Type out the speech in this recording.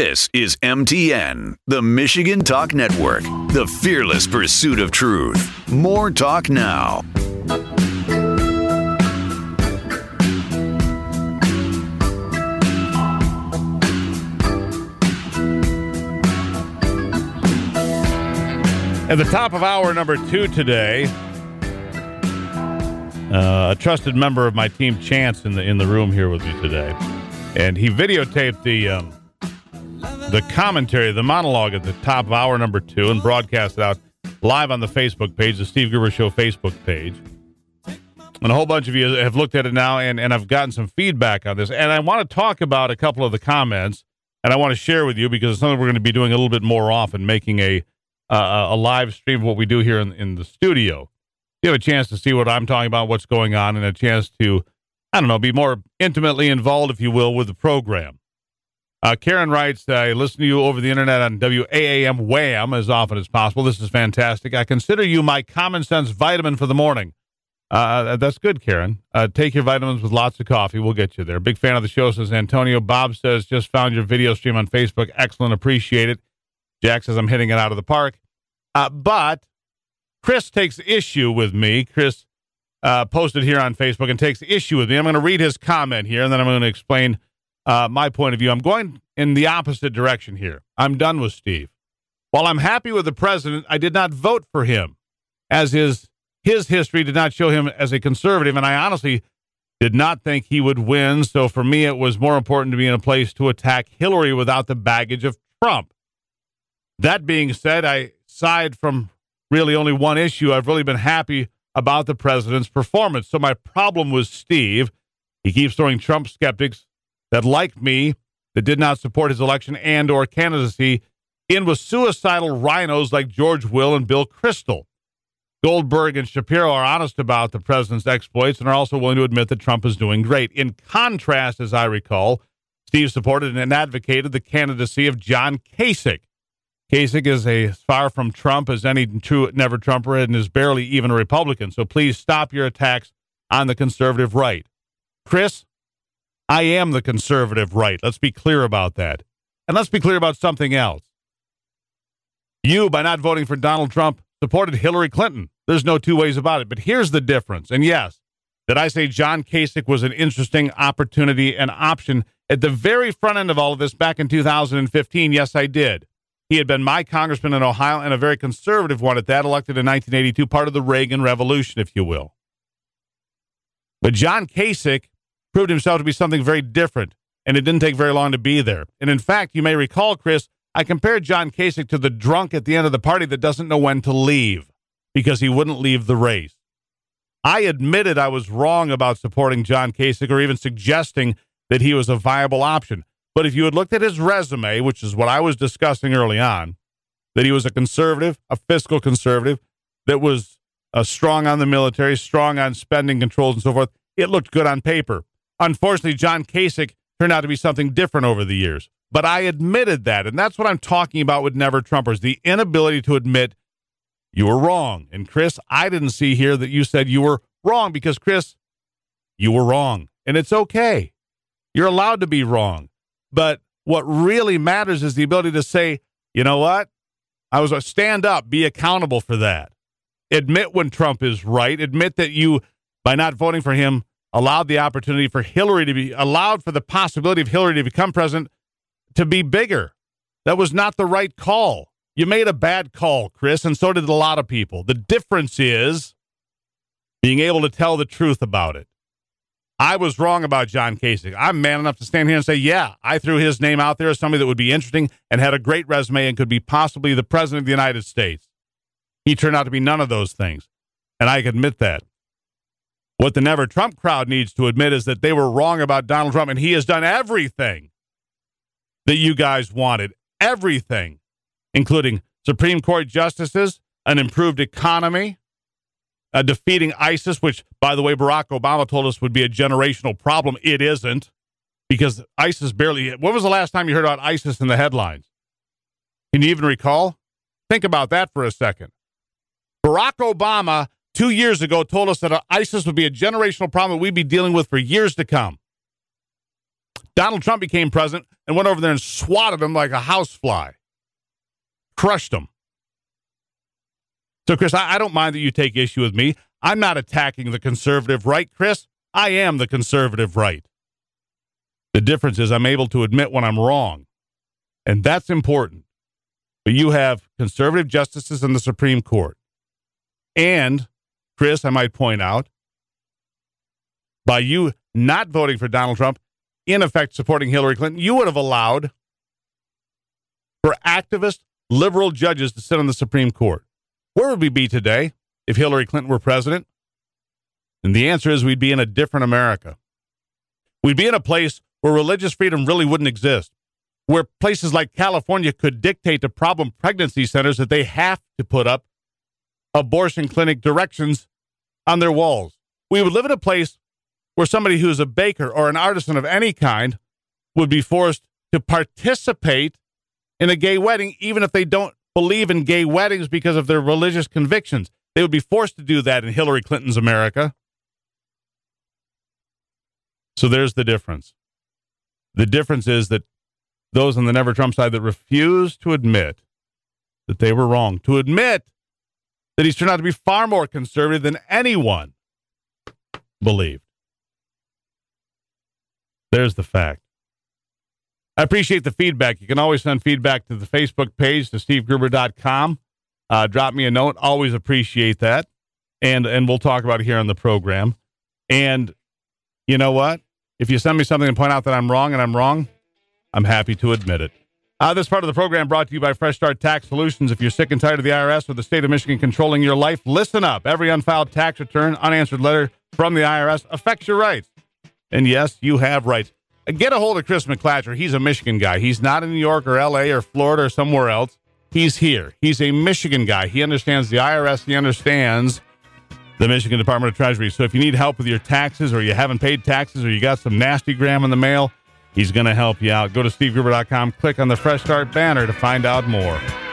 This is MTN, the Michigan Talk Network, the fearless pursuit of truth. More talk now. At the top of hour number 2 today, a trusted member of my team, Chance, in the room here with me today, and he videotaped the commentary, the monologue at the top of hour number 2, and broadcast it out live on the Facebook page, the Steve Gruber Show Facebook page. And a whole bunch of you have looked at it now, and I've gotten some feedback on this. And I want to talk about a couple of the comments, and I want to share with you because it's something we're going to be doing a little bit more often, making a live stream of what we do here in the studio. You have a chance to see what I'm talking about, what's going on, and a chance to, I don't know, be more intimately involved, if you will, with the program. Karen writes, I listen to you over the internet on WAAM WHAM as often as possible. This is fantastic. I consider you my common sense vitamin for the morning. That's good, Karen. Take your vitamins with lots of coffee. We'll get you there. Big fan of the show, says Antonio. Bob says, just found your video stream on Facebook. Excellent. Appreciate it. Jack says, I'm hitting it out of the park. But Chris takes issue with me. Chris posted here on Facebook and takes issue with me. I'm going to read his comment here, and then I'm going to explain my point of view. I'm going in the opposite direction here. I'm done with Steve. While I'm happy with the president, I did not vote for him, as his history did not show him as a conservative, and I honestly did not think he would win. So for me, it was more important to be in a place to attack Hillary without the baggage of Trump. That being said, aside from really only one issue, I've really been happy about the president's performance. So my problem was Steve. He keeps throwing Trump skeptics that, like me, that did not support his election and or candidacy in with suicidal rhinos like George Will and Bill Kristol. Goldberg and Shapiro are honest about the president's exploits and are also willing to admit that Trump is doing great. In contrast, as I recall, Steve supported and advocated the candidacy of John Kasich. Kasich is as far from Trump as any true never-Trumper and is barely even a Republican. So please stop your attacks on the conservative right. Chris, I am the conservative right. Let's be clear about that. And let's be clear about something else. You, by not voting for Donald Trump, supported Hillary Clinton. There's no two ways about it. But here's the difference. And yes, did I say John Kasich was an interesting opportunity and option at the very front end of all of this back in 2015? Yes, I did. He had been my congressman in Ohio and a very conservative one at that, elected in 1982, part of the Reagan Revolution, if you will. But John Kasich proved himself to be something very different, and it didn't take very long to be there. And in fact, you may recall, Chris, I compared John Kasich to the drunk at the end of the party that doesn't know when to leave because he wouldn't leave the race. I admitted I was wrong about supporting John Kasich or even suggesting that he was a viable option. But if you had looked at his resume, which is what I was discussing early on, that he was a conservative, a fiscal conservative, that was strong on the military, strong on spending controls and so forth, it looked good on paper. Unfortunately, John Kasich turned out to be something different over the years. But I admitted that, and that's what I'm talking about with never-Trumpers, the inability to admit you were wrong. And Chris, I didn't see here that you said you were wrong because, Chris, you were wrong. And it's okay. You're allowed to be wrong. But what really matters is the ability to say, you know what? I was a stand up, be accountable for that. Admit when Trump is right. Admit that you, by not voting for him, allowed the opportunity for Hillary to be, allowed for the possibility of Hillary to become president to be bigger. That was not the right call. You made a bad call, Chris, and so did a lot of people. The difference is being able to tell the truth about it. I was wrong about John Kasich. I'm man enough to stand here and say, yeah, I threw his name out there as somebody that would be interesting and had a great resume and could be possibly the president of the United States. He turned out to be none of those things, and I can admit that. What the Never Trump crowd needs to admit is that they were wrong about Donald Trump, and he has done everything that you guys wanted. Everything, including Supreme Court justices, an improved economy, defeating ISIS, which, by the way, Barack Obama told us would be a generational problem. It isn't, because ISIS barely... When was the last time you heard about ISIS in the headlines? Can you even recall? Think about that for a second. Barack Obama, 2 years ago, told us that ISIS would be a generational problem that we'd be dealing with for years to come. Donald Trump became president and went over there and swatted him like a housefly. Crushed him. So, Chris, I don't mind that you take issue with me. I'm not attacking the conservative right, Chris. I am the conservative right. The difference is I'm able to admit when I'm wrong, and that's important. But you have conservative justices in the Supreme Court. And, Chris, I might point out, by you not voting for Donald Trump, in effect supporting Hillary Clinton, you would have allowed for activist liberal judges to sit on the Supreme Court. Where would we be today if Hillary Clinton were president? And the answer is we'd be in a different America. We'd be in a place where religious freedom really wouldn't exist, where places like California could dictate to problem pregnancy centers that they have to put up abortion clinic directions on their walls. We would live in a place where somebody who's a baker or an artisan of any kind would be forced to participate in a gay wedding, even if they don't believe in gay weddings because of their religious convictions. They would be forced to do that in Hillary Clinton's America. So there's the difference. The difference is that those on the Never Trump side that refuse to admit that they were wrong, to admit that he's turned out to be far more conservative than anyone believed. There's the fact. I appreciate the feedback. You can always send feedback to the Facebook page, to stevegruber.com. Drop me a note. Always appreciate that. And we'll talk about it here on the program. And you know what? If you send me something and point out that I'm wrong, I'm happy to admit it. This part of the program brought to you by Fresh Start Tax Solutions. If you're sick and tired of the IRS or the state of Michigan controlling your life, listen up. Every unfiled tax return, unanswered letter from the IRS affects your rights. And yes, you have rights. Get a hold of Chris McClatcher. He's a Michigan guy. He's not in New York or L.A. or Florida or somewhere else. He's here. He's a Michigan guy. He understands the IRS. He understands the Michigan Department of Treasury. So if you need help with your taxes or you haven't paid taxes or you got some nasty gram in the mail, he's going to help you out. Go to stevegruber.com. Click on the Fresh Start banner to find out more.